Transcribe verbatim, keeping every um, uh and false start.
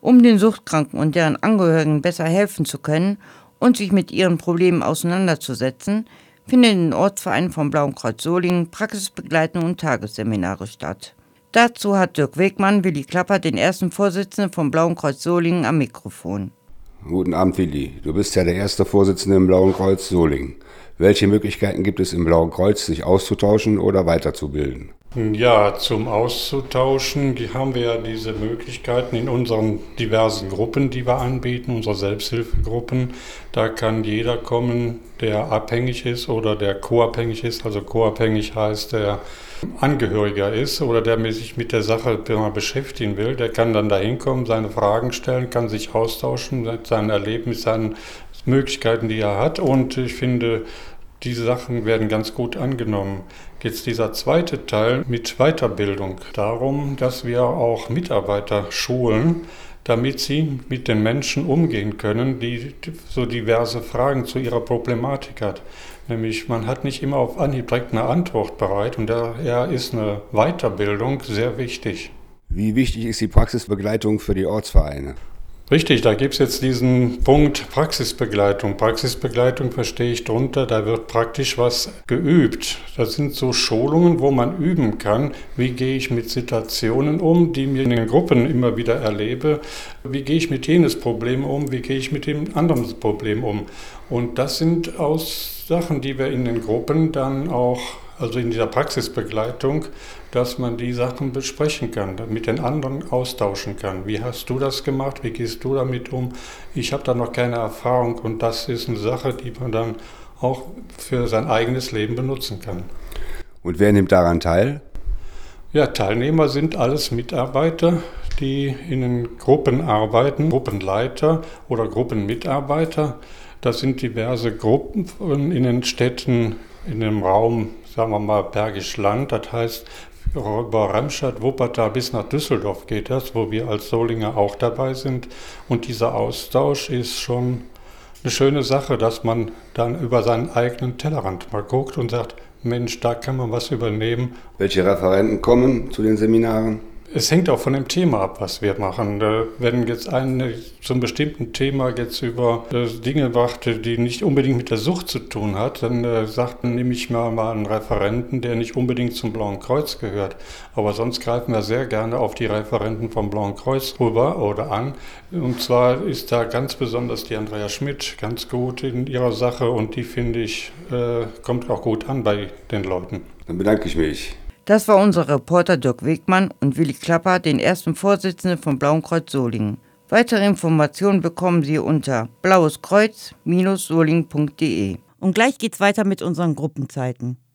Um den Suchtkranken und deren Angehörigen besser helfen zu können und sich mit ihren Problemen auseinanderzusetzen, finden in den Ortsvereinen vom Blauen Kreuz Solingen Praxisbegleitung und Tagesseminare statt. Dazu hat Dirk Wegmann Willi Klapper, den ersten Vorsitzenden vom Blauen Kreuz Solingen, am Mikrofon. Guten Abend, Willi. Du bist ja der erste Vorsitzende im Blauen Kreuz Solingen. Welche Möglichkeiten gibt es im Blauen Kreuz, sich auszutauschen oder weiterzubilden? Ja, zum Auszutauschen haben wir ja diese Möglichkeiten in unseren diversen Gruppen, die wir anbieten, unsere Selbsthilfegruppen. Da kann jeder kommen, der abhängig ist oder der co-abhängig ist. Also co-abhängig heißt, der Angehöriger ist oder der sich mit der Sache beschäftigen will. Der kann dann da hinkommen, seine Fragen stellen, kann sich austauschen mit seinen Erlebnissen, mit seinen Möglichkeiten, die er hat. Und ich finde, diese Sachen werden ganz gut angenommen. Jetzt dieser zweite Teil mit Weiterbildung. Darum, dass wir auch Mitarbeiter schulen, damit sie mit den Menschen umgehen können, die so diverse Fragen zu ihrer Problematik hat. Nämlich, man hat nicht immer auf Anhieb direkt eine Antwort bereit und daher ist eine Weiterbildung sehr wichtig. Wie wichtig ist die Praxisbegleitung für die Ortsvereine? Richtig, da gibt es jetzt diesen Punkt Praxisbegleitung. Praxisbegleitung verstehe ich drunter, da wird praktisch was geübt. Das sind so Schulungen, wo man üben kann, wie gehe ich mit Situationen um, die mir in den Gruppen immer wieder erlebe. Wie gehe ich mit jenes Problem um, wie gehe ich mit dem anderen Problem um. Und das sind aus Sachen, die wir in den Gruppen dann auch, also in dieser Praxisbegleitung, dass man die Sachen besprechen kann, mit den anderen austauschen kann. Wie hast du das gemacht? Wie gehst du damit um? Ich habe da noch keine Erfahrung und das ist eine Sache, die man dann auch für sein eigenes Leben benutzen kann. Und wer nimmt daran teil? Ja, Teilnehmer sind alles Mitarbeiter, die in den Gruppen arbeiten, Gruppenleiter oder Gruppenmitarbeiter. Das sind diverse Gruppen in den Städten, in dem Raum, sagen wir mal, Bergisch Land. Das heißt, über Remscheid, Wuppertal bis nach Düsseldorf geht das, wo wir als Solinger auch dabei sind. Und dieser Austausch ist schon eine schöne Sache, dass man dann über seinen eigenen Tellerrand mal guckt und sagt, Mensch, da kann man was übernehmen. Welche Referenten kommen zu den Seminaren? Es hängt auch von dem Thema ab, was wir machen. Wenn jetzt ein zum bestimmten Thema jetzt über Dinge macht, die nicht unbedingt mit der Sucht zu tun hat, dann äh, sagt, nehme ich mal, mal einen Referenten, der nicht unbedingt zum Blauen Kreuz gehört. Aber sonst greifen wir sehr gerne auf die Referenten vom Blauen Kreuz rüber oder an. Und zwar ist da ganz besonders die Andrea Schmidt ganz gut in ihrer Sache und die, finde ich, äh, kommt auch gut an bei den Leuten. Dann bedanke ich mich. Das war unser Reporter Dirk Wegmann und Willi Klapper, den ersten Vorsitzenden vom Blauen Kreuz Solingen. Weitere Informationen bekommen Sie unter blaues kreuz Bindestrich solingen punkt de. Und gleich geht's weiter mit unseren Gruppenzeiten.